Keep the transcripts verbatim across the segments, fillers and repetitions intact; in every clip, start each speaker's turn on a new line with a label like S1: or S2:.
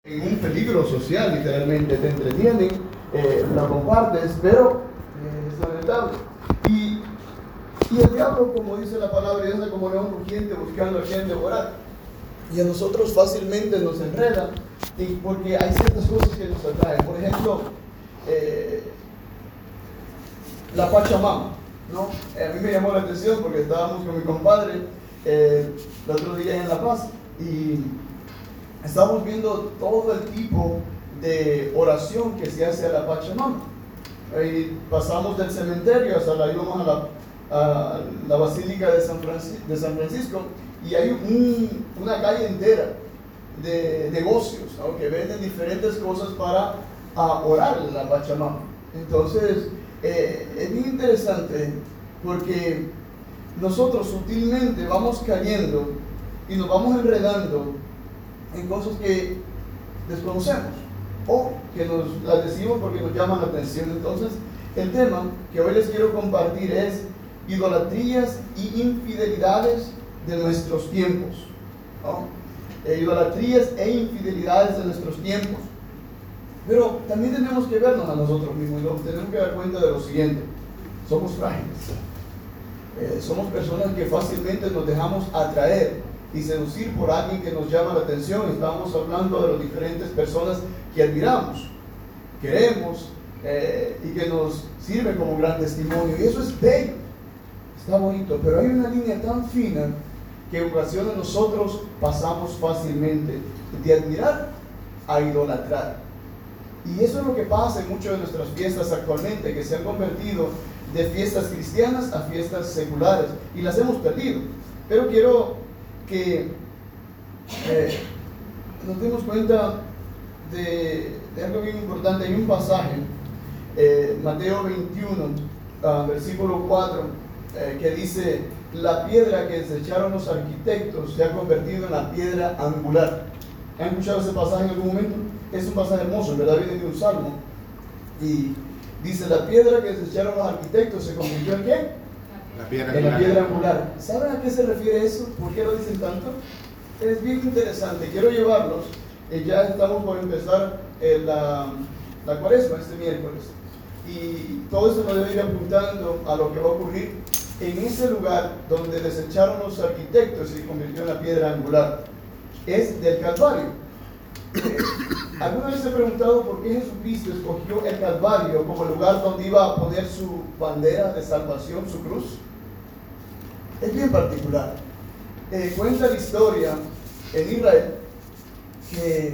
S1: en un peligro social, literalmente. Te entretienen, eh, la compartes, pero eh, es lamentable. Y, y el diablo, como dice la palabra, anda como león rugiente buscando a quien devorar. Y a nosotros fácilmente nos enreda, y porque hay ciertas cosas que nos atraen. Por ejemplo, eh, la Pachamama, ¿no? Eh, a mí me llamó la atención porque estábamos con mi compadre eh, el otro día en La Paz y estamos viendo todo el tipo de oración que se hace a la Pachamama. Y pasamos del cementerio hasta la, íbamos a la, a la Basílica de San, Francisco, de San Francisco y hay un, una calle entera de negocios, ¿no? Que venden diferentes cosas para a orar a la Pachamama. Entonces, eh, es bien interesante porque nosotros sutilmente vamos cayendo y nos vamos enredando en cosas que desconocemos o que nos las decimos porque nos llaman la atención. Entonces, el tema que hoy les quiero compartir es idolatrías y infidelidades de nuestros tiempos, ¿no? Eh, idolatrías e infidelidades de nuestros tiempos. Pero también tenemos que vernos a nosotros mismos y nos tenemos que dar cuenta de lo siguiente: somos frágiles, eh, somos personas que fácilmente nos dejamos atraer y seducir por alguien que nos llama la atención. Estamos hablando de las diferentes personas que admiramos, queremos eh, y que nos sirven como gran testimonio, y eso es bello, está bonito, pero hay una línea tan fina que en ocasiones nosotros pasamos fácilmente de admirar a idolatrar. Y eso es lo que pasa en muchas de nuestras fiestas actualmente, que se han convertido de fiestas cristianas a fiestas seculares y las hemos perdido. Pero quiero que eh, nos demos cuenta de, de algo bien importante. Hay un pasaje, eh, Mateo veintiuno, uh, versículo cuatro, eh, que dice: la piedra que desecharon los arquitectos se ha convertido en la piedra angular. ¿Han escuchado ese pasaje en algún momento? Es un pasaje hermoso, en verdad viene de un salmo, y dice: la piedra que desecharon los arquitectos se convirtió en ¿qué?
S2: La piedra
S1: en la piedra angular. ¿Saben a qué se refiere eso? ¿Por qué lo dicen tanto? Es bien interesante. Quiero llevarlos, eh, ya estamos por empezar eh, la, la cuaresma este miércoles, y todo eso nos debe ir apuntando a lo que va a ocurrir en ese lugar donde desecharon los arquitectos y se convirtió en la piedra angular. Es del Calvario. Eh, ¿Alguna vez se ha preguntado por qué Jesucristo escogió el Calvario como el lugar donde iba a poner su bandera de salvación, su cruz? Es bien particular. Eh, cuenta la historia en Israel que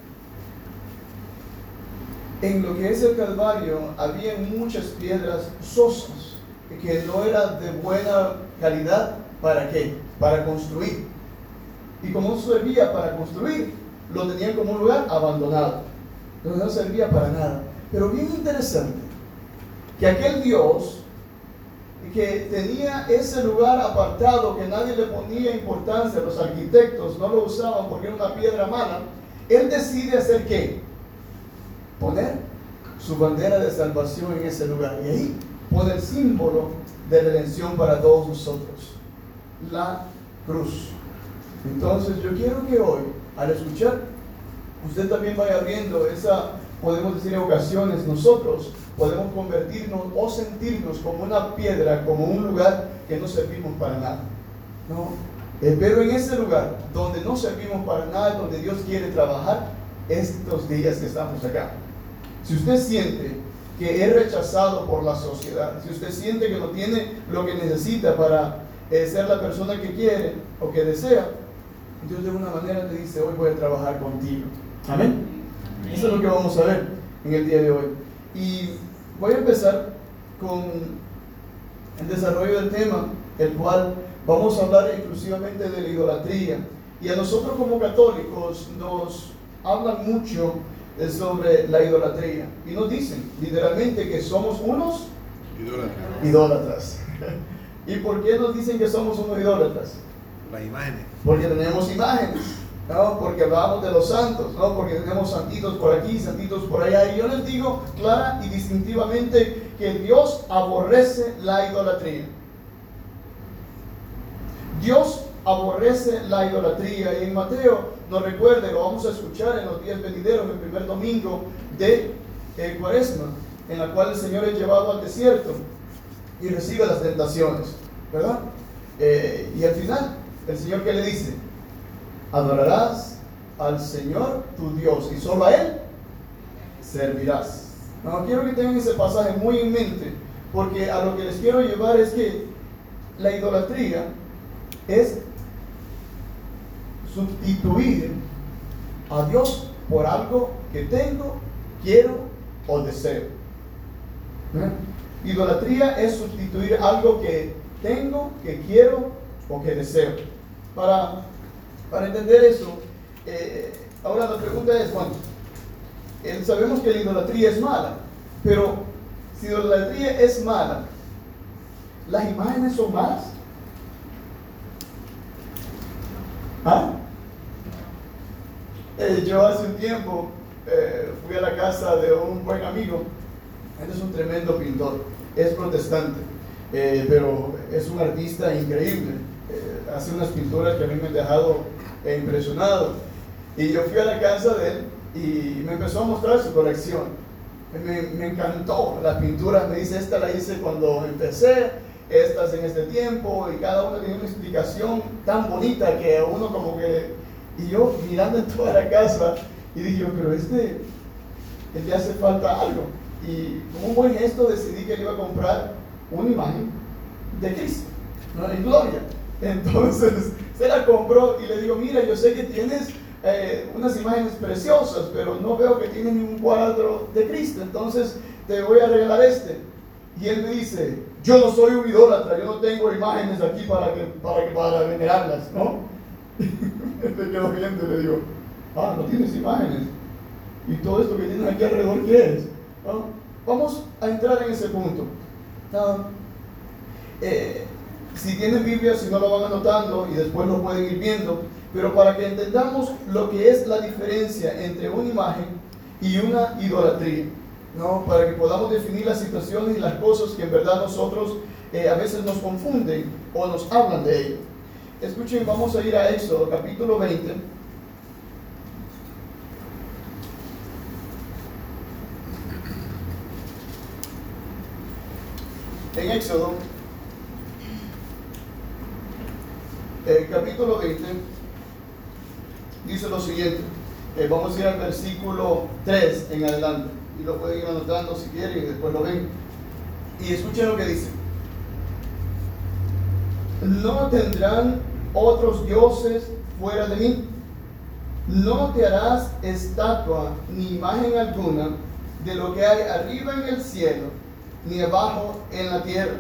S1: en lo que es el Calvario había muchas piedras sosas que no eran de buena calidad. ¿Para qué? Para construir. Y como no servía para construir, lo tenían como un lugar abandonado, donde no servía para nada. Pero bien interesante que aquel Dios que tenía ese lugar apartado, que nadie le ponía importancia, los arquitectos no lo usaban porque era una piedra mala, Él decide hacer ¿qué? Poner su bandera de salvación en ese lugar, y ahí pone el símbolo de redención para todos nosotros, la cruz. Entonces yo quiero que hoy, al escuchar, usted también vaya viendo esa, podemos decir en ocasiones, nosotros podemos convertirnos o sentirnos como una piedra, como un lugar que no servimos para nada, ¿no? Eh, pero en ese lugar donde no servimos para nada, donde Dios quiere trabajar estos días que estamos acá. Si usted siente que es rechazado por la sociedad, si usted siente que no tiene lo que necesita para eh, ser la persona que quiere o que desea, Dios de alguna manera te dice: hoy voy a trabajar contigo. Amén. Eso es lo que vamos a ver en el día de hoy. Y voy a empezar con el desarrollo del tema, el cual vamos a hablar exclusivamente de la idolatría. Y a nosotros como católicos nos hablan mucho sobre la idolatría. Y nos dicen literalmente que somos unos idólatras. idólatras. ¿Y por qué nos dicen que somos unos idólatras?
S2: Las imágenes.
S1: Porque tenemos imágenes, ¿no? Porque hablamos de los santos, ¿no? Porque tenemos santitos por aquí, santitos por allá. Y yo les digo clara y distintivamente que Dios aborrece la idolatría. Dios aborrece la idolatría. Y en Mateo nos recuerda, lo vamos a escuchar en los días venideros, el primer domingo de eh, Cuaresma, en la cual el Señor es llevado al desierto y recibe las tentaciones, ¿verdad? Eh, y al final, el Señor, ¿qué le dice? Adorarás al Señor tu Dios y solo a Él servirás. No, quiero que tengan ese pasaje muy en mente, porque a lo que les quiero llevar es que la idolatría es sustituir a Dios por algo que tengo, quiero o deseo. ¿Eh? Idolatría es sustituir algo que tengo, que quiero o que deseo. Para, para entender eso, eh, ahora la pregunta es, bueno, eh, sabemos que la idolatría es mala, pero si la idolatría es mala, ¿las imágenes son malas? ¿Ah? Eh, yo hace un tiempo eh, fui a la casa de un buen amigo. Él es un tremendo pintor, es protestante, eh, pero es un artista increíble. Eh, hace unas pinturas que a mí me han dejado eh, impresionado. Y yo fui a la casa de él y me empezó a mostrar su colección. Me, me encantó las pinturas. Me dice, esta la hice cuando empecé, estas en este tiempo, y cada una tiene una explicación tan bonita que a uno como que... Y yo mirando en toda la casa y dije, pero este, le hace falta algo. Y como un buen gesto decidí que le iba a comprar una imagen de Cristo, ¿no? En gloria. Entonces se la compró y le digo, mira, yo sé que tienes eh, unas imágenes preciosas, pero no veo que tienes ni un cuadro de Cristo, entonces te voy a regalar este. Y él me dice, yo no soy un idólatra, yo no tengo imágenes aquí para, que, para, que, para venerarlas, ¿no? Me quedo viendo y le digo, ah, no tienes imágenes. ¿Y todo esto que tienes aquí alrededor qué es? ¿No? Vamos a entrar en ese punto. ¿No? Eh, si tienen Biblia, si no lo van anotando y después lo pueden ir viendo, pero para que entendamos lo que es la diferencia entre una imagen y una idolatría, ¿no? Para que podamos definir las situaciones y las cosas que en verdad nosotros eh, a veces nos confunden o nos hablan de ello. Escuchen, vamos a ir a Éxodo capítulo veinte. En Éxodo, el capítulo veinte, dice lo siguiente. Eh, vamos a ir al versículo tres en adelante. Y lo pueden ir anotando si quieren y después lo ven. Y escuchen lo que dice. No tendrán otros dioses fuera de mí. No te harás estatua ni imagen alguna de lo que hay arriba en el cielo, ni abajo en la tierra.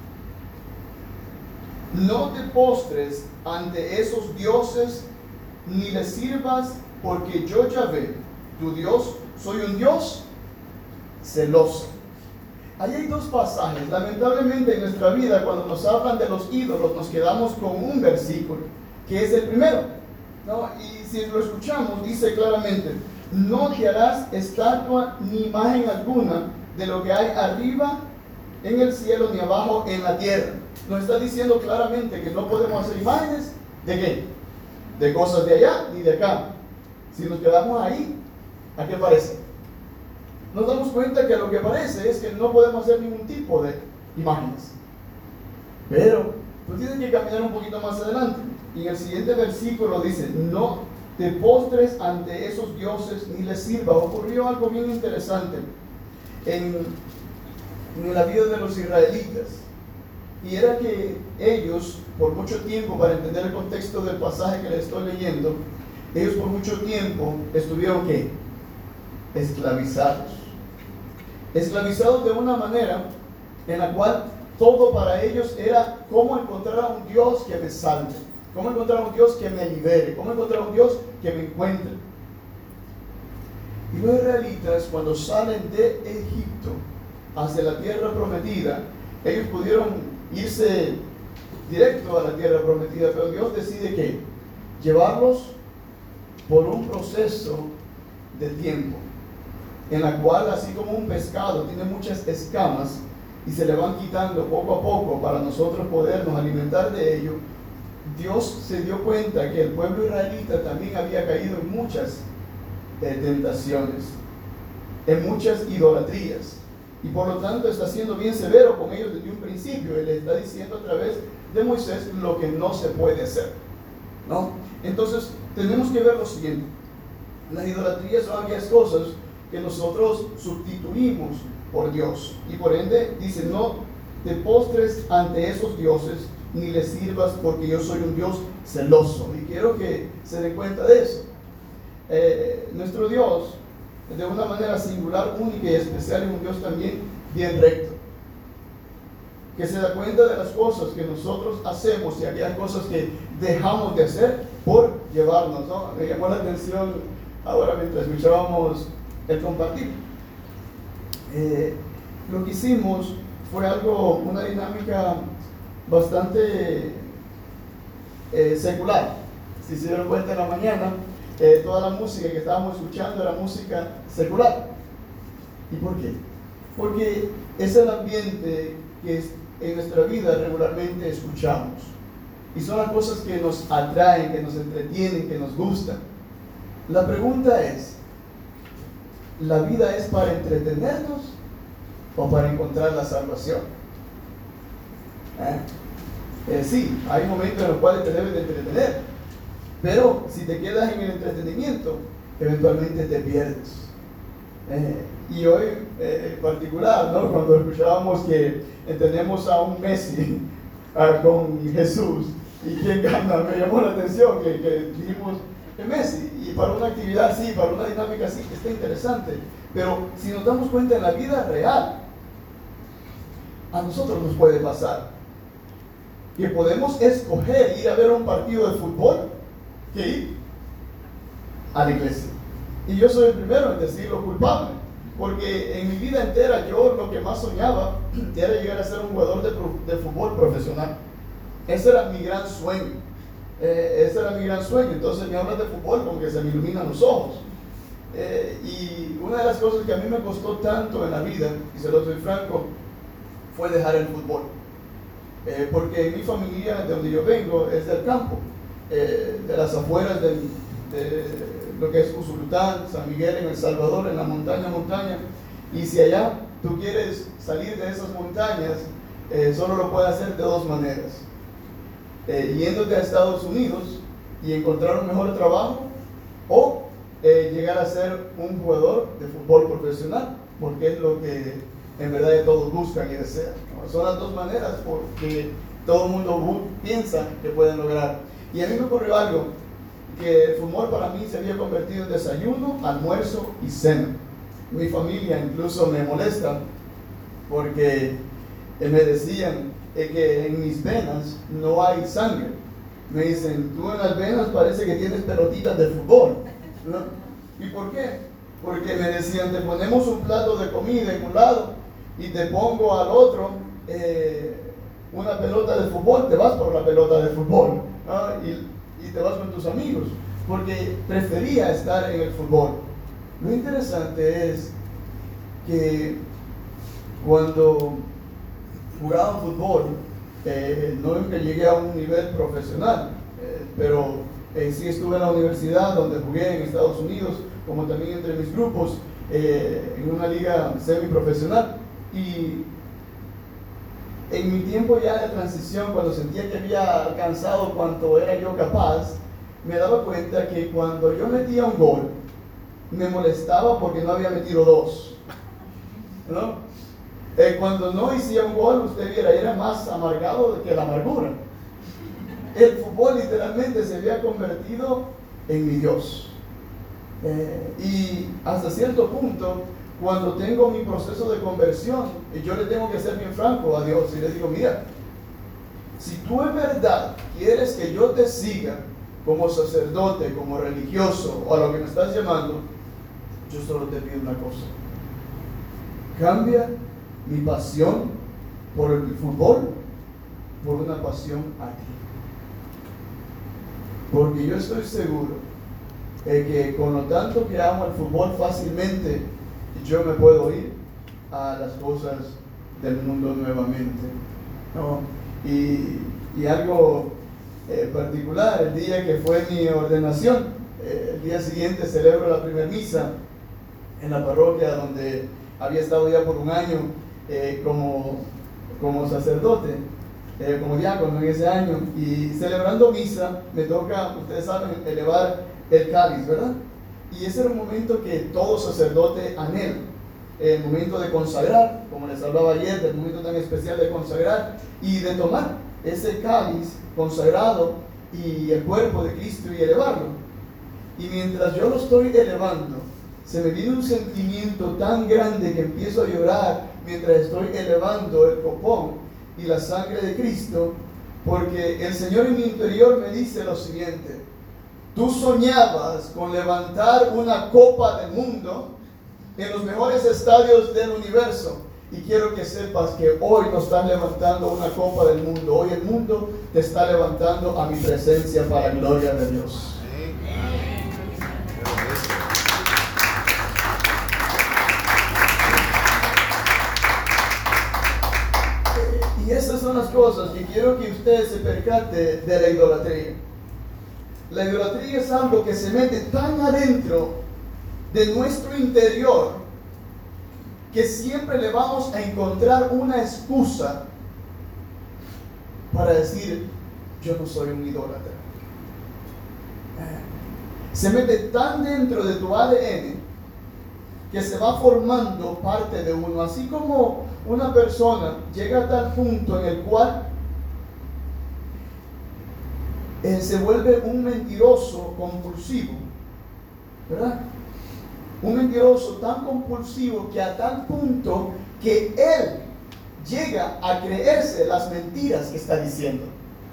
S1: No te postres ante esos dioses, ni les sirvas, porque yo, Yahvé, tu Dios, soy un Dios celoso. Ahí hay dos pasajes. Lamentablemente en nuestra vida, cuando nos hablan de los ídolos, nos quedamos con un versículo, que es el primero, ¿no? Y si lo escuchamos, dice claramente, no te harás estatua ni imagen alguna de lo que hay arriba en el cielo, ni abajo en la tierra. Nos está diciendo claramente que no podemos hacer imágenes de qué, de cosas de allá ni de acá. Si nos quedamos ahí, ¿a qué parece? Nos damos cuenta que lo que parece es que no podemos hacer ningún tipo de imágenes. Pero tú tienes que caminar un poquito más adelante. Y en el siguiente versículo dice, no te postres ante esos dioses ni les sirva. Ocurrió algo bien interesante en, en la vida de los israelitas. Y era que ellos, por mucho tiempo, para entender el contexto del pasaje que les estoy leyendo, ellos por mucho tiempo estuvieron ¿qué? Esclavizados. Esclavizados de una manera en la cual todo para ellos era cómo encontrar a un Dios que me salve, cómo encontrar a un Dios que me libere, cómo encontrar a un Dios que me encuentre. Y los israelitas, cuando salen de Egipto hacia la tierra prometida, ellos pudieron irse directo a la tierra prometida, pero Dios decide que llevarlos por un proceso de tiempo, en la cual, así como un pescado tiene muchas escamas y se le van quitando poco a poco para nosotros podernos alimentar de ello, Dios se dio cuenta que el pueblo israelita también había caído en muchas eh, tentaciones, en muchas idolatrías, y por lo tanto está siendo bien severo con ellos desde un principio. Él está diciendo a través de Moisés lo que no se puede hacer, ¿no? Entonces tenemos que ver lo siguiente: las idolatrías son aquellas cosas que nosotros sustituimos por Dios, y por ende dice: no te postres ante esos dioses ni les sirvas, porque yo soy un Dios celoso. Y quiero que se den cuenta de eso. Eh, nuestro Dios, de una manera singular, única y especial, es un Dios también bien recto, que se da cuenta de las cosas que nosotros hacemos y aquellas cosas que dejamos de hacer por llevarnos, ¿no? Me llamó la atención ahora mientras escuchábamos el compartir. Eh, lo que hicimos fue algo, una dinámica bastante eh, secular. Si se dieron cuenta en la mañana, eh, toda la música que estábamos escuchando era música secular. ¿Y por qué? Porque es el ambiente que en nuestra vida regularmente escuchamos, y son las cosas que nos atraen, que nos entretienen, que nos gustan. La pregunta es: ¿la vida es para entretenernos o para encontrar la salvación? ¿Eh? Eh, sí, hay momentos en los cuales te debes de entretener, pero si te quedas en el entretenimiento, eventualmente te pierdes. Eh, y hoy eh, en particular, ¿no? Cuando escuchábamos que tenemos a un Messi uh, con Jesús, y quién gana, me llamó la atención que, que dijimos que Messi, y para una actividad así, para una dinámica así, está interesante. Pero si nos damos cuenta, en la vida real, a nosotros nos puede pasar que podemos escoger ir a ver un partido de fútbol que ir a la iglesia. Y yo soy el primero en decirlo culpable, porque en mi vida entera yo lo que más soñaba era llegar a ser un jugador de, de fútbol profesional. Ese era mi gran sueño. Eh, ese era mi gran sueño. Entonces me hablas de fútbol como que se me iluminan los ojos. Eh, y una de las cosas que a mí me costó tanto en la vida, y se lo soy franco, fue dejar el fútbol. Eh, porque mi familia, de donde yo vengo, es del campo, eh, de las afueras del, de lo que es Usulután, San Miguel en El Salvador, en la montaña, montaña. Y si allá tú quieres salir de esas montañas, eh, solo lo puedes hacer de dos maneras: eh, yéndote a Estados Unidos y encontrar un mejor trabajo, o eh, llegar a ser un jugador de fútbol profesional, porque es lo que en verdad todos buscan y desean, ¿no? Son las dos maneras porque todo el mundo piensa que pueden lograr. Y a mí me ocurrió algo, que el fútbol para mí se había convertido en desayuno, almuerzo y cena. Mi familia incluso me molesta porque eh, me decían eh, que en mis venas no hay sangre. Me dicen: tú en las venas parece que tienes pelotitas de fútbol, ¿no? ¿Y por qué? Porque me decían: te ponemos un plato de comida en un lado y te pongo al otro eh, una pelota de fútbol, te vas por la pelota de fútbol, ¿no? y, y te vas con tus amigos, porque prefería estar en el fútbol. Lo interesante es que cuando jugaba fútbol, eh, no nunca llegué a un nivel profesional, eh, pero eh, sí estuve en la universidad donde jugué en Estados Unidos, como también entre mis grupos, eh, en una liga semiprofesional. Y en mi tiempo ya de transición, cuando sentía que había alcanzado cuanto era yo capaz, me daba cuenta que cuando yo metía un gol, me molestaba porque no había metido dos, ¿no? Eh, cuando no hacía un gol, usted viera, era más amargado que la amargura. El fútbol literalmente se había convertido en mi Dios. Eh, y hasta cierto punto, cuando tengo mi proceso de conversión, yo le tengo que ser bien franco a Dios y le digo: mira, si tú en verdad quieres que yo te siga como sacerdote, como religioso o a lo que me estás llamando, yo solo te pido una cosa: cambia mi pasión por el fútbol por una pasión a ti. Porque yo estoy seguro de que con lo tanto que amo el fútbol, fácilmente yo me puedo ir a las cosas del mundo nuevamente, ¿no? Y, y algo eh, particular, el día que fue mi ordenación. Eh, el día siguiente celebro la primera misa en la parroquia donde había estado ya por un año eh, como, como sacerdote, eh, como diácono en ese año, y celebrando misa me toca, ustedes saben, elevar el cáliz, ¿verdad? Y ese era un momento que todo sacerdote anhela, el momento de consagrar, como les hablaba ayer, del momento tan especial de consagrar y de tomar ese cáliz consagrado y el cuerpo de Cristo y elevarlo. Y mientras yo lo estoy elevando, se me viene un sentimiento tan grande que empiezo a llorar mientras estoy elevando el copón y la sangre de Cristo, porque el Señor en mi interior me dice lo siguiente: tú soñabas con levantar una copa del mundo en los mejores estadios del universo, y quiero que sepas que hoy no estás levantando una copa del mundo, hoy el mundo te está levantando a mi presencia para la gloria de Dios. Y esas son las cosas que quiero que usted se percate de la idolatría. La idolatría es algo que se mete tan adentro de nuestro interior que siempre le vamos a encontrar una excusa para decir: yo no soy un idólatra. Se mete tan dentro de tu A D N que se va formando parte de uno, así como una persona llega a tal punto en el cual eh, se vuelve un mentiroso compulsivo, ¿verdad? Un mentiroso tan compulsivo que a tal punto que él llega a creerse las mentiras que está diciendo.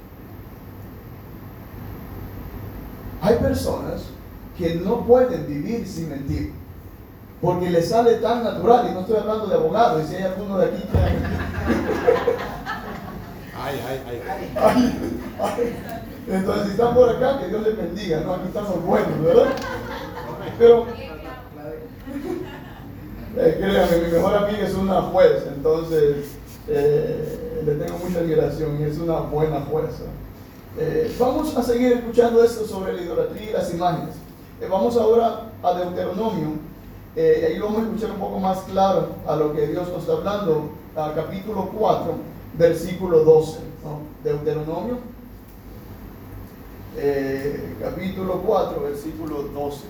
S1: Hay personas que no pueden vivir sin mentir, porque les sale tan natural, y no estoy hablando de abogados, y si hay alguno de aquí que...
S2: Ay, ay, ay.
S1: ay, ay. Entonces, si están por acá, que Dios les bendiga, ¿no? Aquí estamos buenos, ¿verdad? Pero... Eh, créanme, mi mejor amiga es una juez, entonces eh, le tengo mucha admiración y es una buena jueza. Eh, vamos a seguir escuchando esto sobre la idolatría y las imágenes. Eh, vamos ahora a Deuteronomio, eh, ahí vamos a escuchar un poco más claro a lo que Dios nos está hablando, a capítulo cuatro, versículo doce, ¿no? Deuteronomio, eh, capítulo cuatro, versículo doce.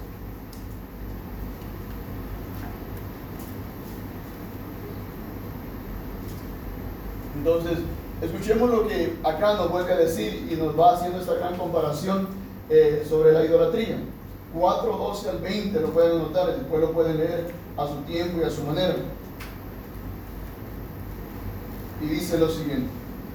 S1: Entonces, escuchemos lo que acá nos vuelve a decir y nos va haciendo esta gran comparación eh, sobre la idolatría. cuatro, doce al veinte, lo pueden anotar, después lo pueden leer a su tiempo y a su manera. Y dice lo siguiente: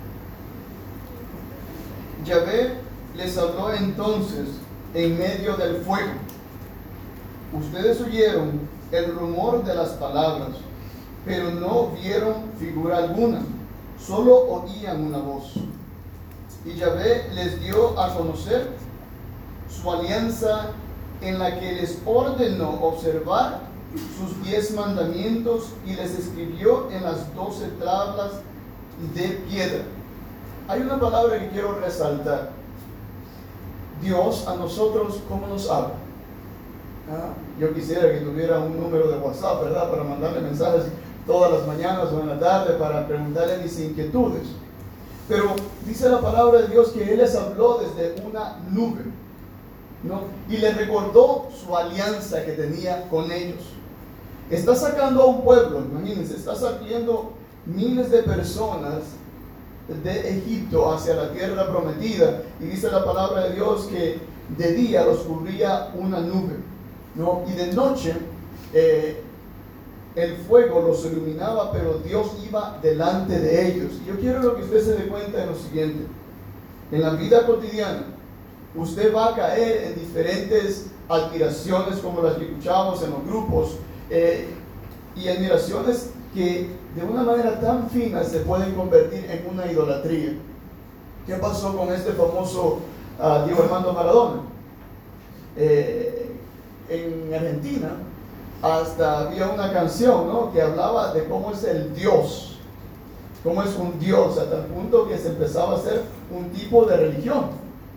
S1: Yahvé les habló entonces en medio del fuego. Ustedes oyeron el rumor de las palabras, pero no vieron figura alguna. Solo oían una voz. Y Yahvé les dio a conocer su alianza en la que les ordenó observar sus diez mandamientos y les escribió en las doce tablas de piedra. Hay una palabra que quiero resaltar. Dios a nosotros, ¿cómo nos habla? ¿Ah? Yo quisiera que tuviera un número de WhatsApp, ¿verdad? Para mandarle mensajes todas las mañanas o en la tarde para preguntarle mis inquietudes. Pero dice la palabra de Dios que Él les habló desde una nube, ¿no? Y les recordó su alianza que tenía con ellos. Está sacando a un pueblo, imagínense, está sacando miles de personas de Egipto hacia la tierra prometida, y dice la palabra de Dios que de día los cubría una nube, ¿no? Y de noche eh, el fuego los iluminaba, pero Dios iba delante de ellos. Y yo quiero que usted se dé cuenta de lo siguiente: en la vida cotidiana usted va a caer en diferentes admiraciones como las que escuchamos en los grupos, eh, y admiraciones que de una manera tan fina se pueden convertir en una idolatría. ¿Qué pasó con este famoso uh, Diego Armando Maradona? Eh, en Argentina hasta había una canción, ¿no?, que hablaba de cómo es el Dios, cómo es un Dios, a tal punto que se empezaba a hacer un tipo de religión.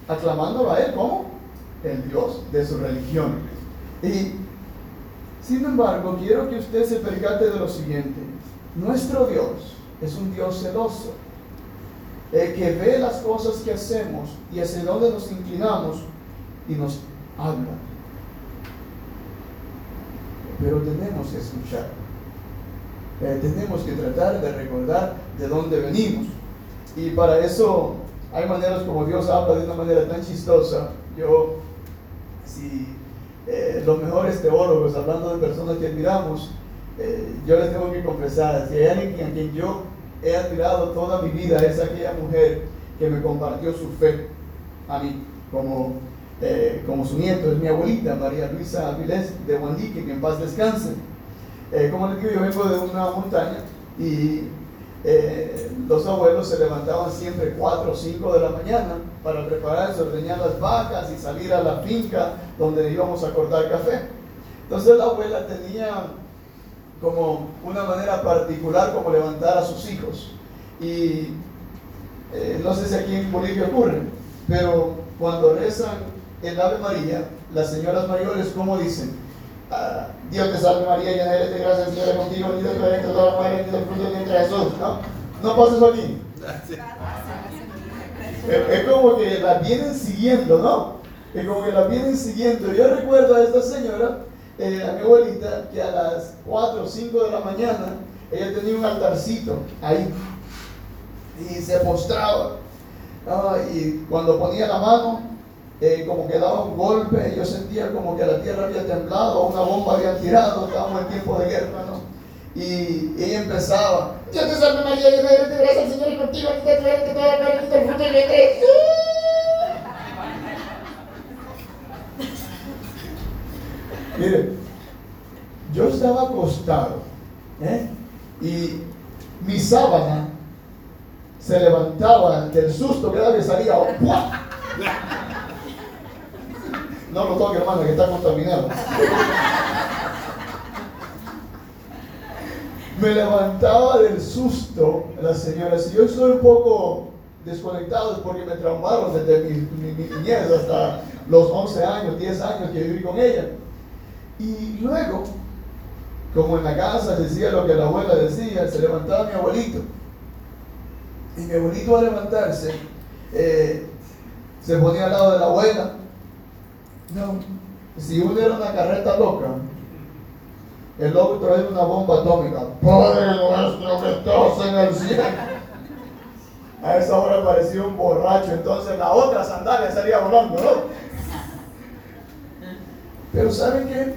S1: aclamándolo a Él como el Dios de su religión. Y sin embargo, quiero que usted se percate de lo siguiente: nuestro Dios es un Dios celoso, eh, que ve las cosas que hacemos y hacia dónde nos inclinamos y nos habla. Pero tenemos que escuchar. Eh, tenemos que tratar de recordar de dónde venimos. Y para eso hay maneras como Dios habla de una manera tan chistosa. Yo, si eh, los mejores teólogos, hablando de personas que admiramos, eh, yo les tengo que confesar, si hay alguien a quien yo he admirado toda mi vida, es aquella mujer que me compartió su fe a mí, como, eh, como su nieto, es mi abuelita, María Luisa Avilés de Guandique, que en paz descanse. Eh, como les digo, yo vengo de una montaña y eh, los abuelos se levantaban siempre cuatro o cinco de la mañana para prepararse, ordeñar las vacas y salir a la finca donde íbamos a cortar café. Entonces la abuela tenía como una manera particular como levantar a sus hijos. Y eh, no sé si aquí en Bolivia ocurre, pero cuando rezan el Ave María, las señoras mayores, ¿cómo dicen? Uh, Dios te salve María, llena eres de gracia, el Señor es contigo, bendita tú eres entre todas las mujeres, bendito el fruto de tu vientre Jesús. ¿No? ¿No pasa eso aquí? Es, es como que la vienen siguiendo, ¿no? Es como que la vienen siguiendo. Yo recuerdo a esta señora, eh, a mi abuelita, que a las cuatro o cinco de la mañana ella tenía un altarcito ahí y se postraba, ¿no? Y cuando ponía la mano, Eh, como que daba un golpe, yo sentía como que la tierra había temblado, una bomba había tirado, estábamos en tiempo de guerra, ¿no? Y ella empezaba: Dios te salve María, llena eres de gracia, el Señor es contigo, bendita tú eres entre todas las mujeres, bendito el fruto de tu vientre Jesús. Mire, yo estaba acostado, ¿eh? Y mi sábana se levantaba del susto que daba y salía. ¡Pua! No lo toque, hermano, que está contaminado. Me levantaba del susto la señora. Si yo estoy un poco desconectado es porque me traumaron desde mi, mi, mi niñez hasta los once años, diez años que viví con ella. Y luego, como en la casa decía lo que la abuela decía, se levantaba mi abuelito. Y mi abuelito, al levantarse, eh, se ponía al lado de la abuela. No, si uno era una carreta loca, el loco traía una bomba atómica. Padre nuestro que estás en el cielo. A esa hora parecía un borracho, entonces la otra sandalia salía volando, ¿no? Pero ¿saben qué?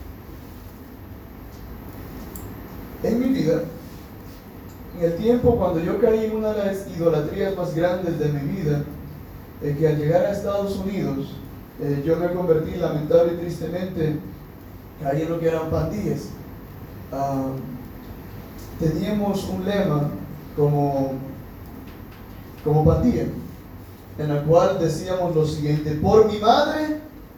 S1: En mi vida, en el tiempo cuando yo caí en una de las idolatrías más grandes de mi vida, eh, que al llegar a Estados Unidos, Eh, yo me convertí, lamentable y tristemente, caí en lo que eran pandillas. Uh, teníamos un lema como, como pandilla, en el cual decíamos lo siguiente: por mi madre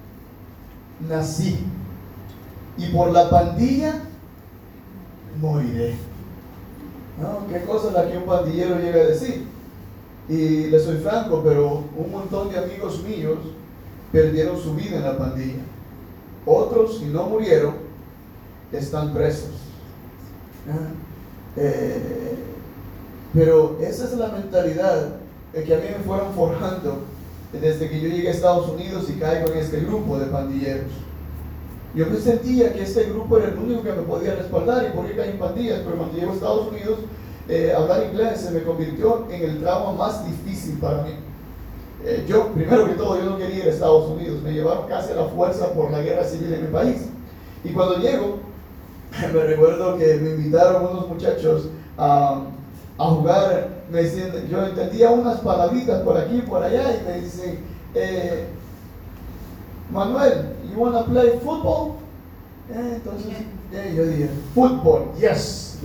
S1: nací y por la pandilla moriré. ¿No? ¿Qué cosa es la que un pandillero llega a decir? Y les soy franco, pero un montón de amigos míos perdieron su vida en la pandilla. Otros, si no murieron, están presos. ¿Ah? Eh, pero esa es la mentalidad que a mí me fueron forjando desde que yo llegué a Estados Unidos y caigo en este grupo de pandilleros. Yo me sentía que este grupo era el único que me podía respaldar. ¿Y por qué caí en pandillas? Pero cuando llego a Estados Unidos, eh, hablar inglés se me convirtió en el trauma más difícil para mí. Eh, yo, primero que todo, yo no quería ir a Estados Unidos. Me llevaron casi a la fuerza por la guerra civil en mi país. Y cuando llego, me recuerdo que me invitaron unos muchachos a, a jugar. Me decían, yo entendía unas palabritas por aquí y por allá, y me dicen, eh, Manuel, you wanna play football? Eh, entonces, eh, yo dije, fútbol, yes.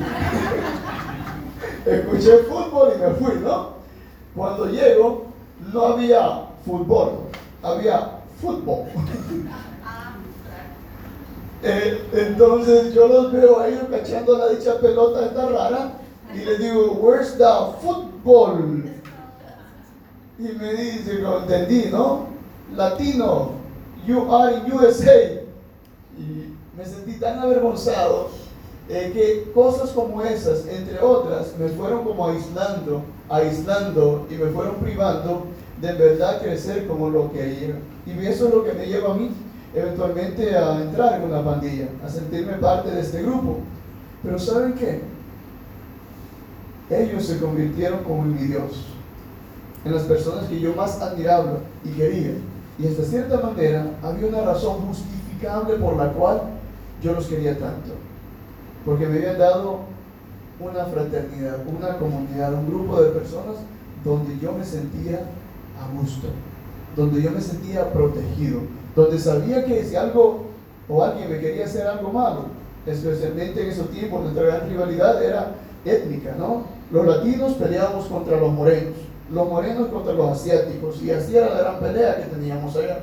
S1: Escuché fútbol y me fui, ¿no? Cuando llego, no había fútbol, había fútbol. eh, entonces yo los veo ahí cachando la dicha pelota esta rara y les digo, where's the football? Y me dice, lo entendí, ¿no? Latino, you are in U S A. Y me sentí tan avergonzado eh, que cosas como esas, entre otras, me fueron como aislando, aislando y me fueron privando de en verdad crecer como lo que era. Y eso es lo que me lleva a mí eventualmente a entrar en una pandilla, a sentirme parte de este grupo. Pero ¿saben qué? Ellos se convirtieron como en mi Dios, en las personas que yo más admiraba y quería. Y de cierta manera había una razón justificable por la cual yo los quería tanto. Porque me habían dado una fraternidad, una comunidad, un grupo de personas donde yo me sentía a gusto, donde yo me sentía protegido, donde sabía que si algo o alguien me quería hacer algo malo, especialmente en esos tiempos, nuestra gran rivalidad era étnica, ¿no? Los latinos peleábamos contra los morenos, los morenos contra los asiáticos, y así era la gran pelea que teníamos allá.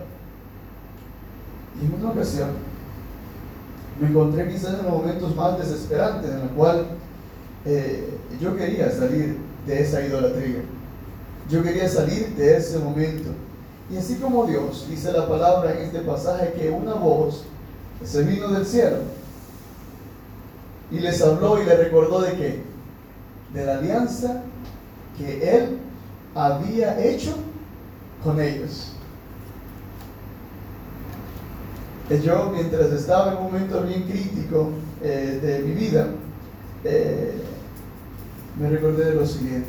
S1: Y en una ocasión me encontré quizás en los momentos más desesperantes, en el cual eh, yo quería salir de esa idolatría, yo quería salir de ese momento. Y así como Dios dice la palabra en este pasaje, que una voz se vino del cielo y les habló y les recordó de qué, de la alianza que Él había hecho con ellos. Yo, mientras estaba en un momento bien crítico eh, de mi vida, eh, me recordé de lo siguiente.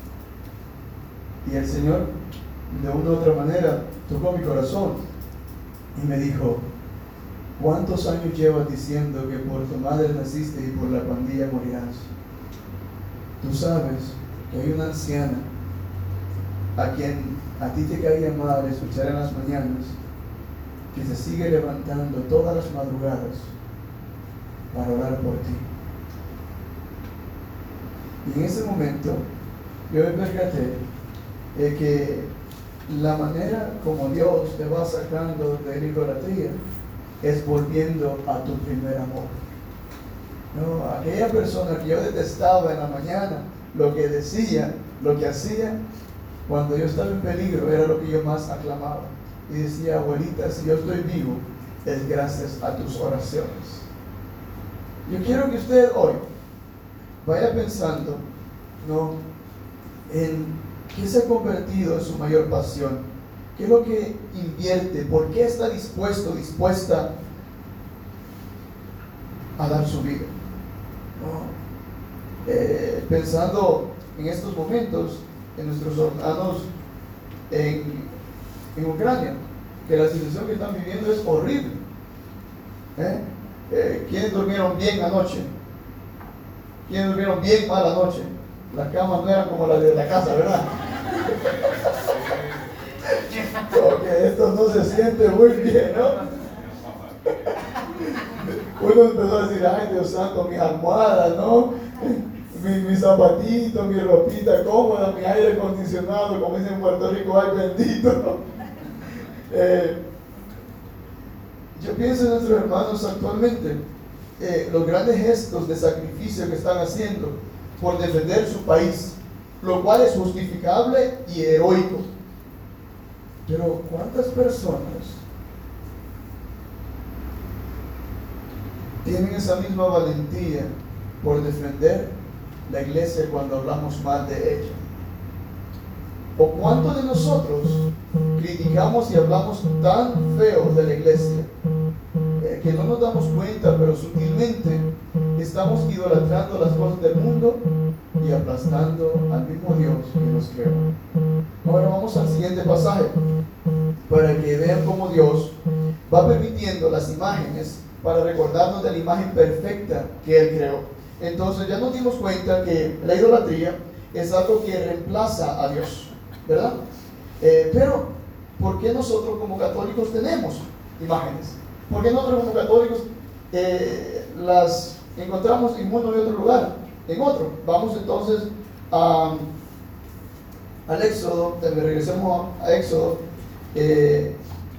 S1: Y el Señor, de una u otra manera, tocó mi corazón y me dijo: ¿cuántos años llevas diciendo que por tu madre naciste y por la pandilla morirás? Tú sabes que hay una anciana a quien a ti te caía mal escuchar en las mañanas, que se sigue levantando todas las madrugadas para orar por ti. Y en ese momento yo me percaté de que la manera como Dios te va sacando de la idolatría es volviendo a tu primer amor. No, aquella persona que yo detestaba en la mañana, lo que decía, lo que hacía, cuando yo estaba en peligro, era lo que yo más aclamaba. Y decía: abuelita, si yo estoy vivo, es gracias a tus oraciones. Yo quiero que usted hoy vaya pensando, ¿no?, en qué se ha convertido en su mayor pasión, qué es lo que invierte, por qué está dispuesto, dispuesta a dar su vida, ¿no? Eh, pensando en estos momentos en nuestros hermanos en, en Ucrania, que la situación que están viviendo es horrible. ¿Eh? Eh, ¿Quiénes durmieron bien anoche? ¿Quiénes durmieron bien mal anoche? Las camas no eran como las de la casa, ¿verdad? Porque esto no se siente muy bien, ¿no? Uno empezó a decir: ay, Dios santo, mis almohadas, ¿no? Mi, mi zapatito, mi ropita cómoda, mi aire acondicionado, como dicen en Puerto Rico, ay bendito. Eh, yo pienso en nuestros hermanos actualmente, eh, los grandes gestos de sacrificio que están haciendo por defender su país, lo cual es justificable y heroico. Pero ¿cuántas personas tienen esa misma valentía por defender la iglesia cuando hablamos mal de ella? ¿O cuántos de nosotros criticamos y hablamos tan feo de la iglesia eh, que no nos damos cuenta, pero sutilmente estamos idolatrando las cosas del mundo y aplastando al mismo Dios que nos creó? Ahora vamos al siguiente pasaje para que vean cómo Dios va permitiendo las imágenes para recordarnos de la imagen perfecta que Él creó. Entonces ya nos dimos cuenta que la idolatría es algo que reemplaza a Dios, ¿verdad? Eh, pero, ¿por qué nosotros como católicos tenemos imágenes? ¿Por qué nosotros como católicos eh, las encontramos en uno y otro lugar? En otro. Vamos entonces a, al Éxodo, eh, regresemos a, a Éxodo. Eh,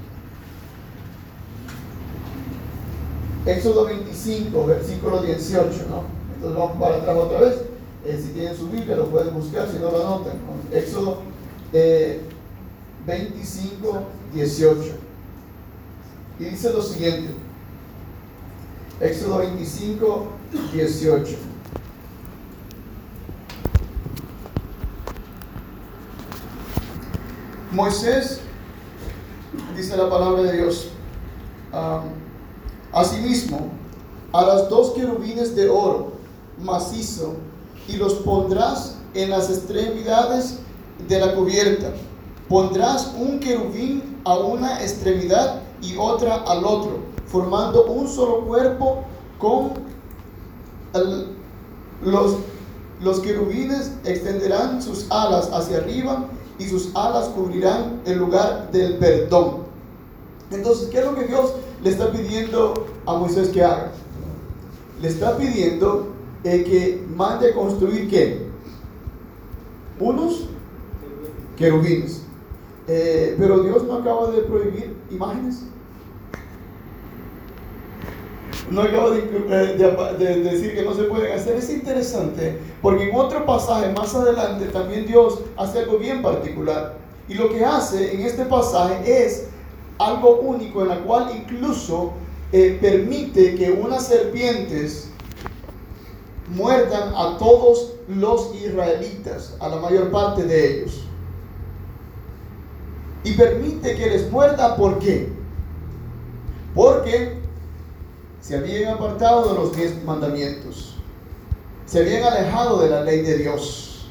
S1: Éxodo veinticinco, versículo dieciocho, ¿no? Entonces vamos para atrás otra vez. Eh, si tienen su Biblia lo pueden buscar, si no lo anotan, ¿no? Éxodo eh, veinticinco, dieciocho. Y dice lo siguiente. Éxodo veinticinco, dieciocho. Moisés, dice la palabra de Dios, um, asimismo, harás dos querubines de oro macizo y los pondrás en las extremidades de la cubierta. Pondrás un querubín a una extremidad y otra al otro, formando un solo cuerpo con el, los, los querubines extenderán sus alas hacia arriba y sus alas cubrirán el lugar del perdón. Entonces, ¿qué es lo que Dios le está pidiendo a Moisés que haga? Le está pidiendo eh, que mande a construir ¿qué? Unos querubines. Eh, pero Dios no acaba de prohibir imágenes. No acaba de, de, de decir que no se pueden hacer. Es interesante porque en otro pasaje más adelante también Dios hace algo bien particular. Y lo que hace en este pasaje es algo único, en la cual incluso eh, permite que unas serpientes muerdan a todos los israelitas, a la mayor parte de ellos. Y permite que les muerda, ¿por qué? Porque se habían apartado de los diez mandamientos, se habían alejado de la ley de Dios.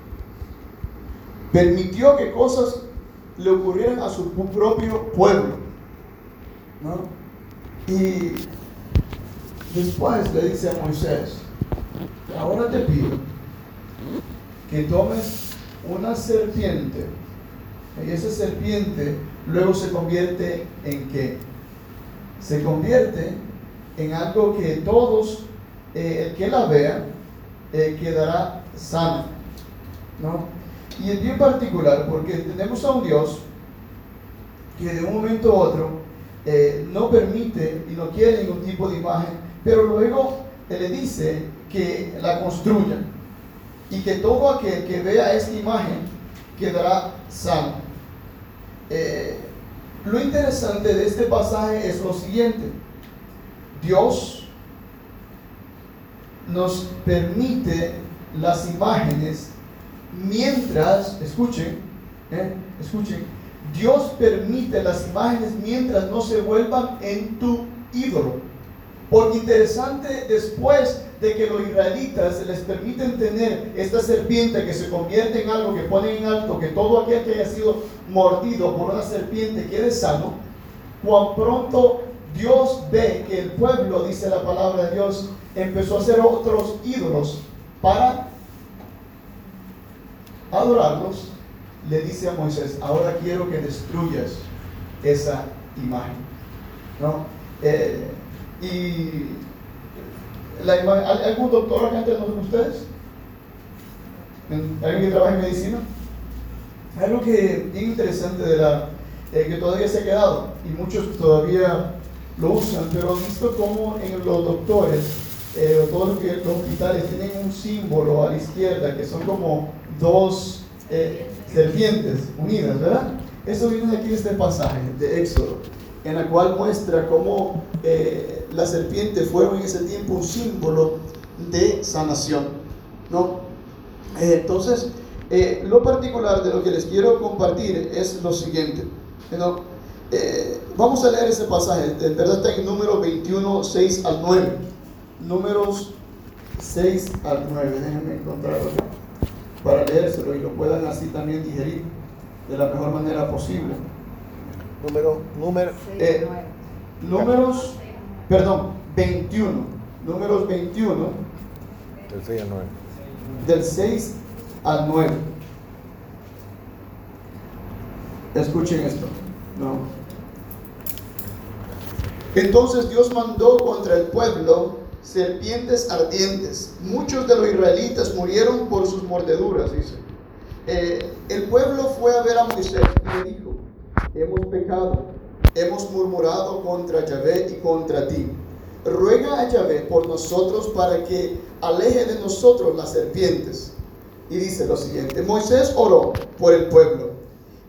S1: Permitió que cosas le ocurrieran a su propio pueblo, ¿no? Y después le dice a Moisés: ahora te pido que tomes una serpiente, y esa serpiente luego se convierte en ¿qué? Se convierte en algo que todos, eh, el que la vea, eh, quedará sano, ¿no? Y en bien particular, porque tenemos a un Dios que de un momento a otro eh, no permite y no quiere ningún tipo de imagen, pero luego eh, le dice que la construyan y que todo aquel que vea esta imagen quedará sano. Eh, lo interesante de este pasaje es lo siguiente: Dios nos permite las imágenes mientras, escuchen, eh, escuchen, Dios permite las imágenes mientras no se vuelvan en tu ídolo. Porque interesante, después de que los israelitas les permiten tener esta serpiente que se convierte en algo que ponen en alto, que todo aquel que haya sido mordido por una serpiente quede sano, cuán pronto Dios ve que el pueblo, dice la palabra de Dios, empezó a hacer otros ídolos para adorarlos, le dice a Moisés: ahora quiero que destruyas esa imagen, ¿no? Eh, y la imagen, ¿algún doctor acá entre ustedes? ¿Alguien que trabaja en medicina? Algo que bien interesante de la eh, que todavía se ha quedado, y muchos todavía lo usan, pero han visto cómo en los doctores, eh, todos los, los hospitales tienen un símbolo a la izquierda que son como dos eh, serpientes unidas, ¿verdad? Eso viene aquí en este pasaje de Éxodo, en la cual muestra cómo eh, la serpiente fueron en ese tiempo un símbolo de sanación, ¿no? Eh, entonces, eh, lo particular de lo que les quiero compartir es lo siguiente, ¿no? Eh, vamos a leer ese pasaje, de verdad está en Números veintiuno, seis al nueve. Números seis al nueve, déjenme encontrarlo para leérselo y lo puedan así también digerir de la mejor manera posible.
S2: Número, número.
S1: Eh, números, perdón, veintiuno. Números veintiuno.
S2: Del seis al nueve.
S1: Del seis al nueve. Escuchen esto, ¿no? Entonces Dios mandó contra el pueblo serpientes ardientes. Muchos de los israelitas murieron por sus mordeduras, dice. Eh, el pueblo fue a ver a Moisés y le dijo: hemos pecado, hemos murmurado contra Yahvé y contra ti. Ruega a Yahvé por nosotros para que aleje de nosotros las serpientes. Y dice lo siguiente: Moisés oró por el pueblo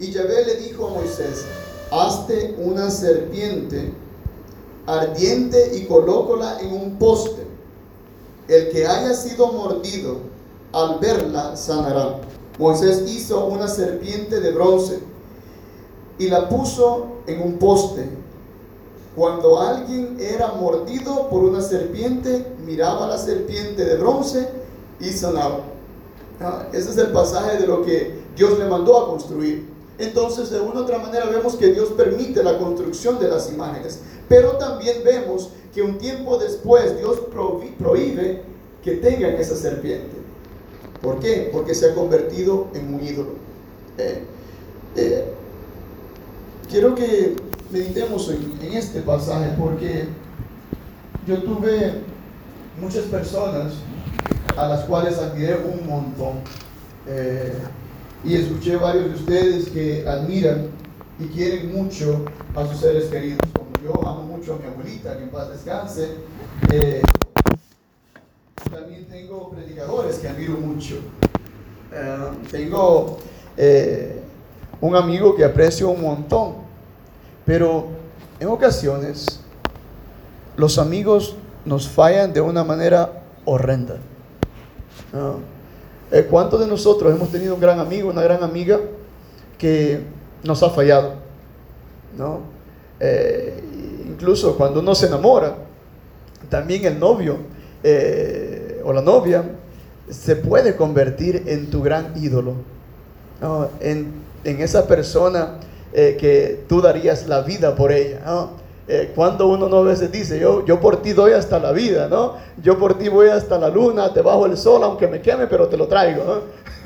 S1: Y Yahvé le dijo a Moisés: hazte una serpiente ardiente y colócala en un poste. El que haya sido mordido al verla sanará. Moisés hizo una serpiente de bronce y la puso en un poste. Cuando alguien era mordido por una serpiente, miraba a la serpiente de bronce y sanaba. Ah, ese es el pasaje de lo que Dios le mandó a construir. Entonces, de una u otra manera vemos que Dios permite la construcción de las imágenes, pero también vemos que un tiempo después Dios prohíbe que tengan esa serpiente. ¿Por qué? Porque se ha convertido en un ídolo. Eh, eh, quiero que meditemos en, en este pasaje, porque yo tuve muchas personas a las cuales admiré un montón. Eh, y escuché varios de ustedes que admiran y quieren mucho a sus seres queridos. Como yo amo mucho a mi abuelita, que en paz descanse. Eh, también tengo predicadores que admiro mucho. Eh, tengo eh, un amigo que aprecio un montón. Pero en ocasiones los amigos nos fallan de una manera horrenda. ¿No? Eh, ¿Cuántos de nosotros hemos tenido un gran amigo, una gran amiga que nos ha fallado? ¿No? Eh, incluso cuando uno se enamora, también el novio eh, o la novia se puede convertir en tu gran ídolo, ¿no? en, en esa persona eh, que tú darías la vida por ella, ¿no? Eh, cuando uno no a veces dice, yo, yo por ti doy hasta la vida, ¿no? Yo por ti voy hasta la luna, te bajo el sol, aunque me queme, pero te lo traigo, ¿no?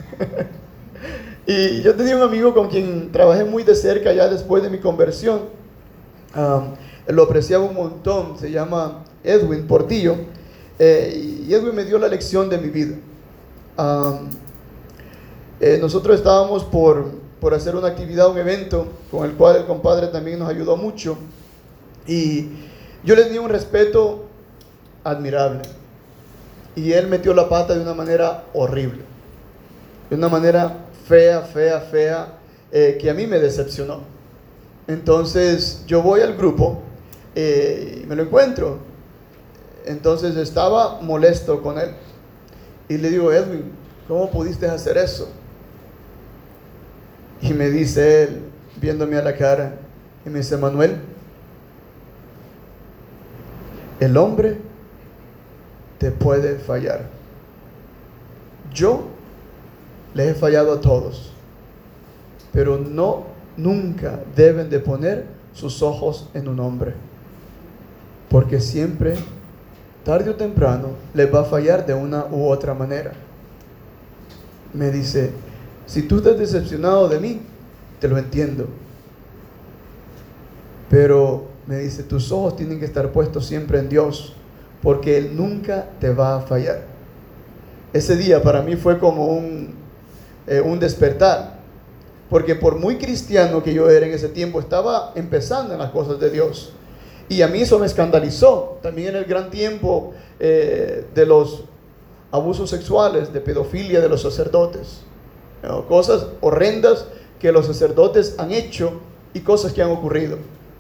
S1: Y yo tenía un amigo con quien trabajé muy de cerca ya después de mi conversión. Um, lo apreciaba un montón, se llama Edwin Portillo, eh, y Edwin me dio la lección de mi vida. Um, eh, nosotros estábamos por, por hacer una actividad, un evento, con el cual el compadre también nos ayudó mucho. Y yo le tenía un respeto admirable. Y él metió la pata de una manera horrible. De una manera fea, fea, fea, eh, que a mí me decepcionó. Entonces yo voy al grupo eh, y me lo encuentro. Entonces estaba molesto con él. Y le digo: Edwin, ¿cómo pudiste hacer eso? Y me dice él, viéndome a la cara, y me dice: Manuel, el hombre te puede fallar. Yo les he fallado a todos, pero no, nunca deben de poner sus ojos en un hombre, porque siempre, tarde o temprano, les va a fallar de una u otra manera. Me dice: si tú estás decepcionado de mí, te lo entiendo, pero me dice, tus ojos tienen que estar puestos siempre en Dios, porque Él nunca te va a fallar. Ese día para mí fue como un, eh, un despertar, porque por muy cristiano que yo era en ese tiempo, estaba empezando en las cosas de Dios, y a mí eso me escandalizó. También en el gran tiempo eh, de los abusos sexuales, de pedofilia de los sacerdotes, ¿no? Cosas horrendas que los sacerdotes han hecho y cosas que han ocurrido.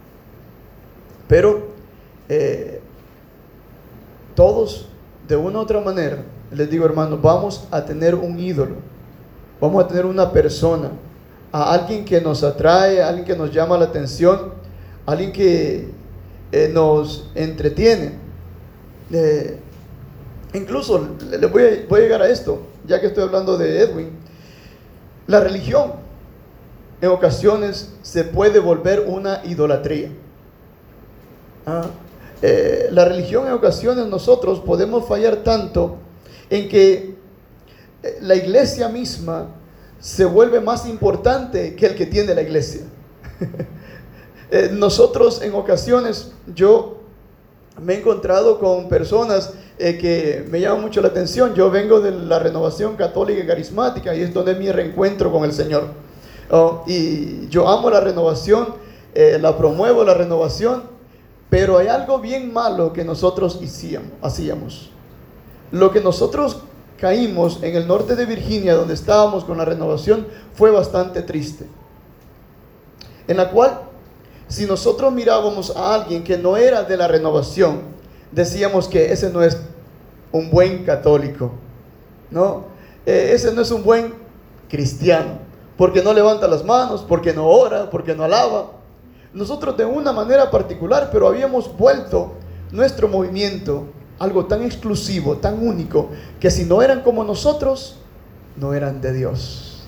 S1: Pero eh, todos, de una u otra manera, les digo, hermanos, vamos a tener un ídolo, vamos a tener una persona, a alguien que nos atrae, a alguien que nos llama la atención, a alguien que eh, nos entretiene. Eh, incluso, les voy a, voy a llegar a esto, ya que estoy hablando de Edwin. La religión, en ocasiones, se puede volver una idolatría. Ah, eh, la religión en ocasiones nosotros podemos fallar tanto en que eh, la iglesia misma se vuelve más importante que el que tiene la iglesia. eh, nosotros en ocasiones, yo me he encontrado con personas eh, que me llaman mucho la atención. Yo vengo de la renovación católica y carismática, y es donde es mi reencuentro con el Señor. Oh, y yo amo la renovación, eh, la promuevo la renovación. Pero hay algo bien malo que nosotros hicíamos, hacíamos. Lo que nosotros caímos en el norte de Virginia, donde estábamos con la renovación, fue bastante triste. en la cual si nosotros mirábamos a alguien que no era de la renovación, decíamos que ese no es un buen católico, ¿no? Eh, ese no es un buen cristiano, porque no levanta las manos, porque no ora, porque no alaba. Nosotros de una manera particular, pero habíamos vuelto nuestro movimiento algo tan exclusivo, tan único, que si no eran como nosotros, no eran de Dios.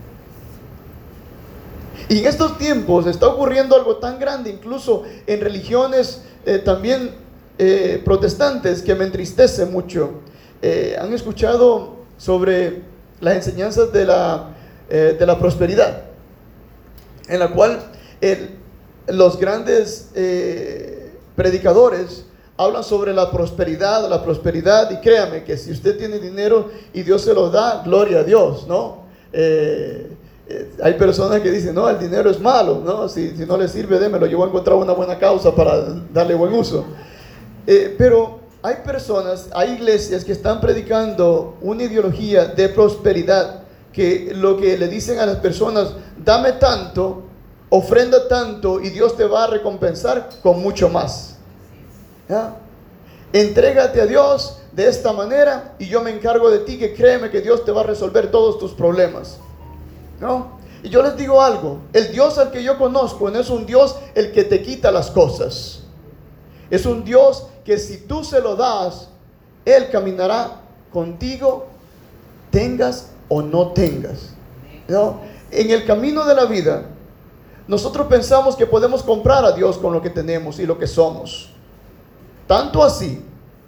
S1: Y en estos tiempos está ocurriendo algo tan grande, incluso en religiones eh, también eh, protestantes, que me entristece mucho. Eh, ¿Han escuchado sobre las enseñanzas de la, eh, de la prosperidad? En la cual el, los grandes eh, predicadores hablan sobre la prosperidad, la prosperidad, y créame que si usted tiene dinero y Dios se lo da, gloria a Dios, ¿no? Eh, eh, hay personas que dicen, no, el dinero es malo, ¿no? Si, si no le sirve, démelo, yo voy a encontrar una buena causa para darle buen uso. Eh, pero hay personas, hay iglesias que están predicando una ideología de prosperidad, que lo que le dicen a las personas, dame tanto, ofrenda tanto y Dios te va a recompensar con mucho más. ¿Ya? Entrégate a Dios de esta manera y yo me encargo de ti, que créeme que Dios te va a resolver todos tus problemas, ¿no? Y yo les digo algo, el Dios al que yo conozco no es un Dios el que te quita las cosas, es un Dios que si tú se lo das, Él caminará contigo, tengas o no tengas, ¿no? En el camino de la vida nosotros pensamos que podemos comprar a Dios con lo que tenemos y lo que somos. Tanto así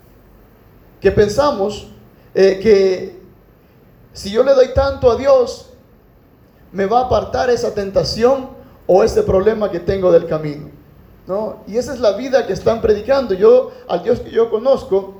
S1: que pensamos eh, que si yo le doy tanto a Dios, me va a apartar esa tentación o ese problema que tengo del camino, ¿no? Y esa es la vida que están predicando. Yo, al Dios que yo conozco,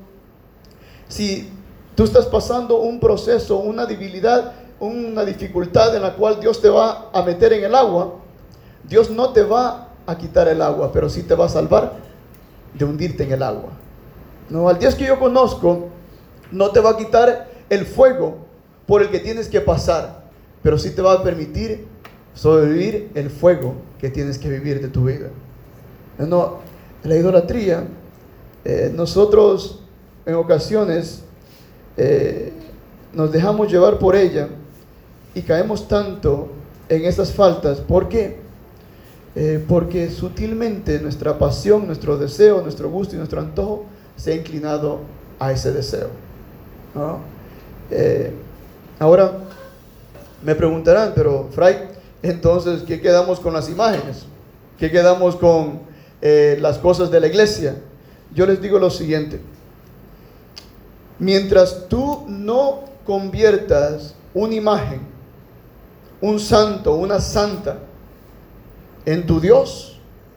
S1: si tú estás pasando un proceso, una debilidad, una dificultad en la cual Dios te va a meter en el agua, Dios no te va a quitar el agua, pero sí te va a salvar de hundirte en el agua, ¿no? Al Dios que yo conozco no te va a quitar el fuego por el que tienes que pasar, pero sí te va a permitir sobrevivir el fuego que tienes que vivir de tu vida. No, la idolatría, eh, nosotros en ocasiones eh, nos dejamos llevar por ella y caemos tanto en esas faltas. ¿Por qué? Eh, porque sutilmente nuestra pasión, nuestro deseo, nuestro gusto y nuestro antojo se ha inclinado a ese deseo, ¿no? Eh, ahora me preguntarán, pero Fray, entonces, ¿qué quedamos con las imágenes? ¿Qué quedamos con eh, las cosas de la iglesia? Yo les digo lo siguiente: mientras tú no conviertas una imagen, un santo, una santa, en tu Dios,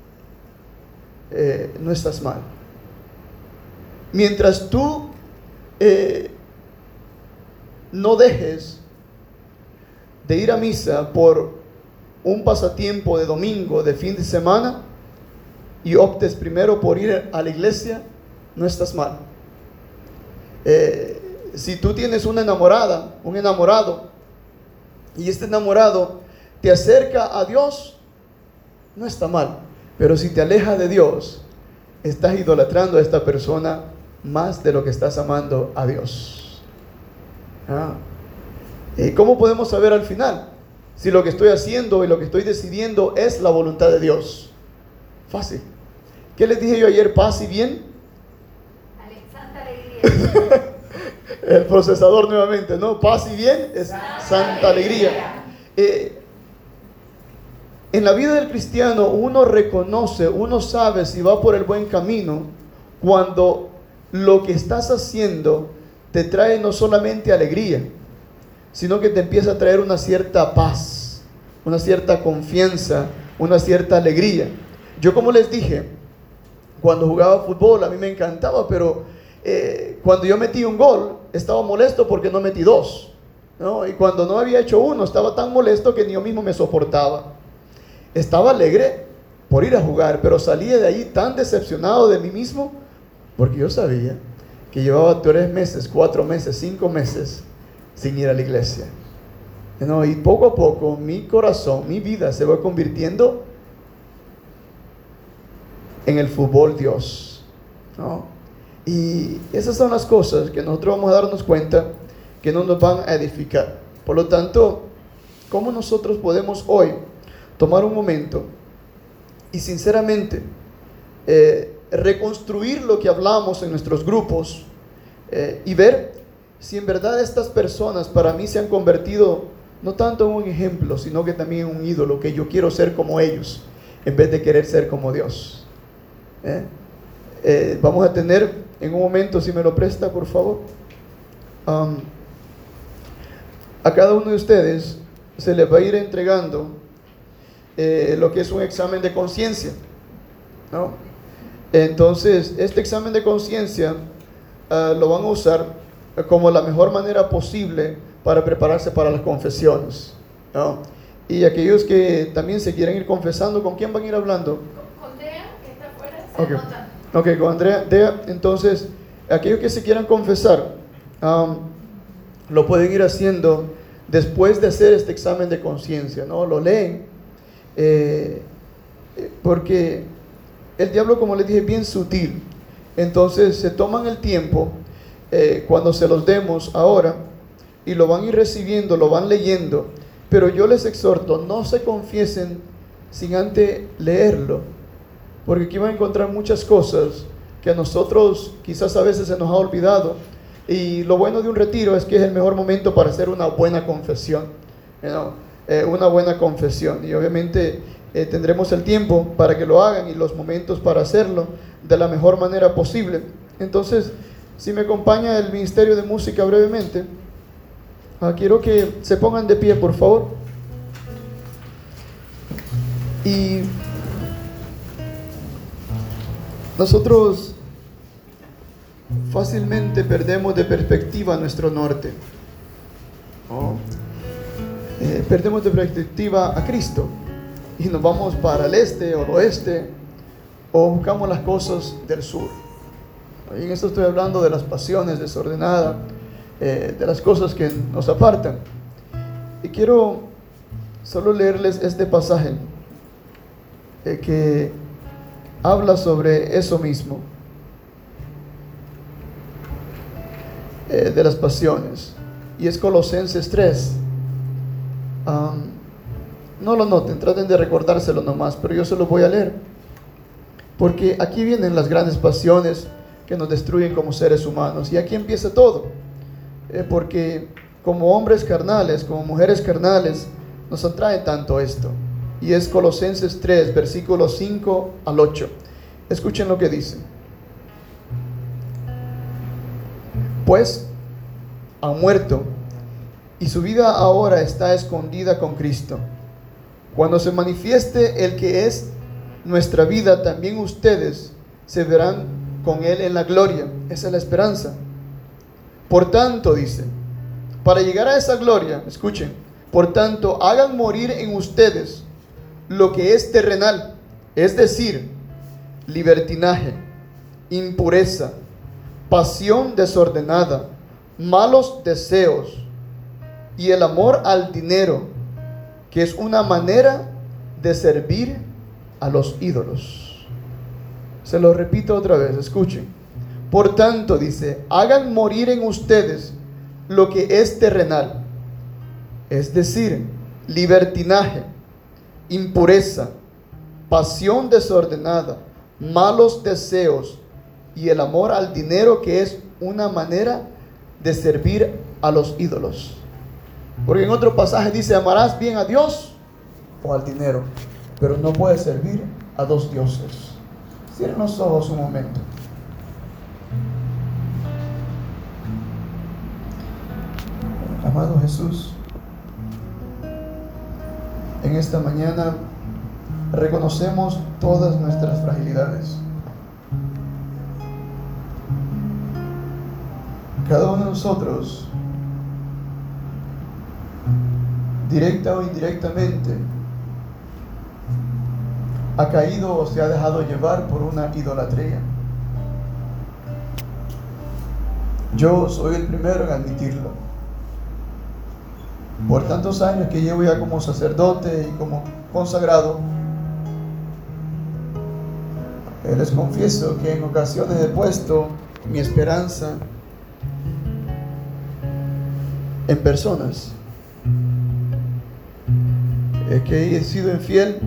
S1: eh, no estás mal. Mientras tú eh, no dejes de ir a misa por un pasatiempo de domingo, de fin de semana, y optes primero por ir a la iglesia, no estás mal. Eh, si tú tienes una enamorada, un enamorado, y este enamorado te acerca a Dios, no está mal. Pero si te aleja de Dios, estás idolatrando a esta persona más de lo que estás amando a Dios. ¿Ah? ¿Y cómo podemos saber al final si lo que estoy haciendo y lo que estoy decidiendo es la voluntad de Dios? Fácil. ¿Qué les dije yo ayer? Paz y bien.
S3: Santa alegría.
S1: El procesador nuevamente, ¿no? Paz y bien es santa, santa alegría. alegría. Eh, En la vida del cristiano uno reconoce, uno sabe si va por el buen camino cuando lo que estás haciendo te trae no solamente alegría, sino que te empieza a traer una cierta paz, una cierta confianza, una cierta alegría. Yo, como les dije, cuando jugaba fútbol a mí me encantaba, pero eh, cuando yo metí un gol estaba molesto porque no metí dos, ¿no? Y cuando no había hecho uno estaba tan molesto que ni yo mismo me soportaba. Estaba alegre por ir a jugar, pero salía de ahí tan decepcionado de mí mismo, porque yo sabía que llevaba tres meses, cuatro meses, cinco meses sin ir a la iglesia, ¿no? Y poco a poco mi corazón, mi vida se va convirtiendo en el fútbol Dios, ¿no? Y esas son las cosas que nosotros vamos a darnos cuenta que no nos van a edificar. Por lo tanto, ¿cómo nosotros podemos hoy tomar un momento y sinceramente eh, reconstruir lo que hablamos en nuestros grupos eh, y ver si en verdad estas personas para mí se han convertido no tanto en un ejemplo, sino que también en un ídolo, que yo quiero ser como ellos en vez de querer ser como Dios? ¿Eh? Eh, vamos a tener en un momento, si me lo presta por favor, um, a cada uno de ustedes se les va a ir entregando eh, lo que es un examen de conciencia, ¿no? Entonces este examen de conciencia uh, lo van a usar como la mejor manera posible para prepararse para las confesiones, ¿no? Y aquellos que también se quieren ir confesando, ¿con quién van a ir hablando?
S3: Con, con Dea, que está afuera, se
S1: Okay.
S3: anotan.
S1: Ok, con Andrea, Dea, entonces, aquellos que se quieran confesar, um, lo pueden ir haciendo después de hacer este examen de conciencia, ¿no? Lo leen, eh, porque el diablo, como les dije, es bien sutil. Entonces, se toman el tiempo, eh, cuando se los demos ahora, y lo van a ir recibiendo, lo van leyendo, pero yo les exhorto, no se confiesen sin antes leerlo, porque aquí van a encontrar muchas cosas que a nosotros quizás a veces se nos ha olvidado. Y lo bueno de un retiro es que es el mejor momento para hacer una buena confesión, you know, eh, una buena confesión. Y obviamente eh, tendremos el tiempo para que lo hagan y los momentos para hacerlo de la mejor manera posible. Entonces, si me acompaña el Ministerio de Música brevemente, uh, quiero que se pongan de pie, por favor. Y nosotros fácilmente perdemos de perspectiva nuestro norte. Oh. Eh, perdemos de perspectiva a Cristo y nos vamos para el este o el oeste, o buscamos las cosas del sur. Y en esto estoy hablando de las pasiones desordenadas, eh, de las cosas que nos apartan. Y quiero solo leerles este pasaje eh, que habla sobre eso mismo, eh, de las pasiones, y es Colosenses tres. Um, no lo noten, traten de recordárselo nomás, pero yo se lo voy a leer, porque aquí vienen las grandes pasiones que nos destruyen como seres humanos, y aquí empieza todo, eh, porque como hombres carnales, como mujeres carnales, nos atrae tanto esto. Y es Colosenses tres, versículos cinco al ocho. Escuchen lo que dice. Pues han muerto, y su vida ahora está escondida con Cristo. Cuando se manifieste el que es nuestra vida, también ustedes se verán con Él en la gloria. Esa es la esperanza. Por tanto, dice, para llegar a esa gloria, escuchen, por tanto, hagan morir en ustedes lo que es terrenal, es decir, libertinaje, impureza, pasión desordenada, malos deseos y el amor al dinero, que es una manera de servir a los ídolos. Se lo repito otra vez, escuchen. Por tanto, dice, hagan morir en ustedes lo que es terrenal, es decir, libertinaje, impureza, pasión desordenada, malos deseos y el amor al dinero, que es una manera de servir a los ídolos. Porque en otro pasaje dice, amarás bien a Dios o al dinero, pero no puedes servir a dos dioses. Cierren los ojos un momento. Amado Jesús, en esta mañana reconocemos todas nuestras fragilidades. Cada uno de nosotros, directa o indirectamente, ha caído o se ha dejado llevar por una idolatría. Yo soy el primero en admitirlo. Por tantos años que llevo ya como sacerdote y como consagrado, Eh, les confieso que en ocasiones he puesto mi esperanza en personas, eh, que he sido infiel,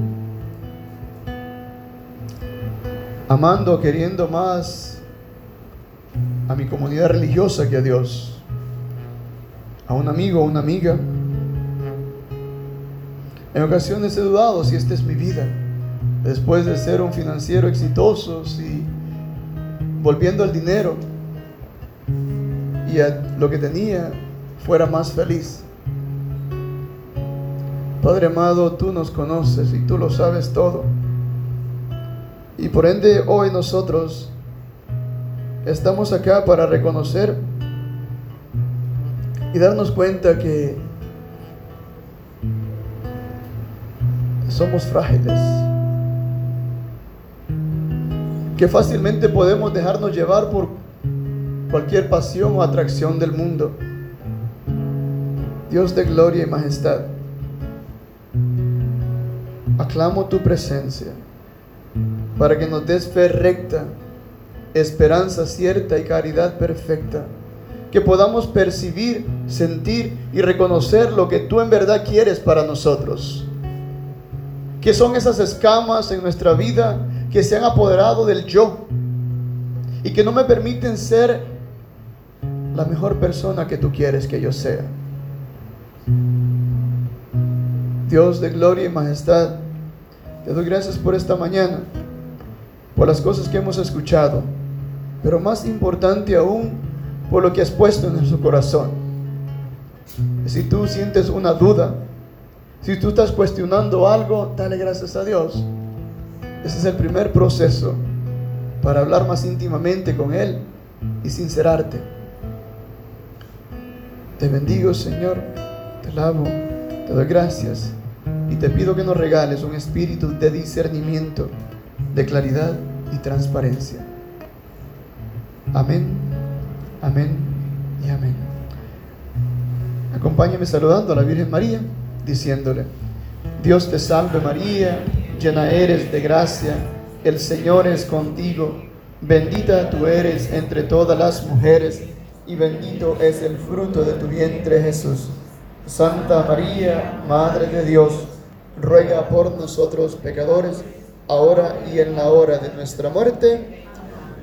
S1: amando, queriendo más a mi comunidad religiosa que a Dios, a un amigo o una amiga. En ocasiones he dudado si esta es mi vida, después de ser un financiero exitoso, si volviendo al dinero y a lo que tenía fuera más feliz. Padre amado, tú nos conoces y tú lo sabes todo. Y por ende hoy nosotros estamos acá para reconocer y darnos cuenta que somos frágiles, que fácilmente podemos dejarnos llevar por cualquier pasión o atracción del mundo. Dios de gloria y majestad, aclamo tu presencia para que nos des fe recta, esperanza cierta y caridad perfecta, que podamos percibir, sentir y reconocer lo que tú en verdad quieres para nosotros, que son esas escamas en nuestra vida que se han apoderado del yo y que no me permiten ser la mejor persona que tú quieres que yo sea. Dios de gloria y majestad, te doy gracias por esta mañana, por las cosas que hemos escuchado, pero más importante aún, por lo que has puesto en nuestro corazón. Si tú sientes una duda, si tú estás cuestionando algo, dale gracias a Dios. Ese es el primer proceso para hablar más íntimamente con Él y sincerarte. Te bendigo, Señor, te alabo, te doy gracias y te pido que nos regales un espíritu de discernimiento, de claridad y transparencia. Amén, amén y amén. Acompáñame saludando a la Virgen María, diciéndole: Dios te salve María, llena eres de gracia, el Señor es contigo, bendita tú eres entre todas las mujeres, y bendito es el fruto de tu vientre Jesús. Santa María, Madre de Dios, ruega por nosotros pecadores, ahora y en la hora de nuestra muerte.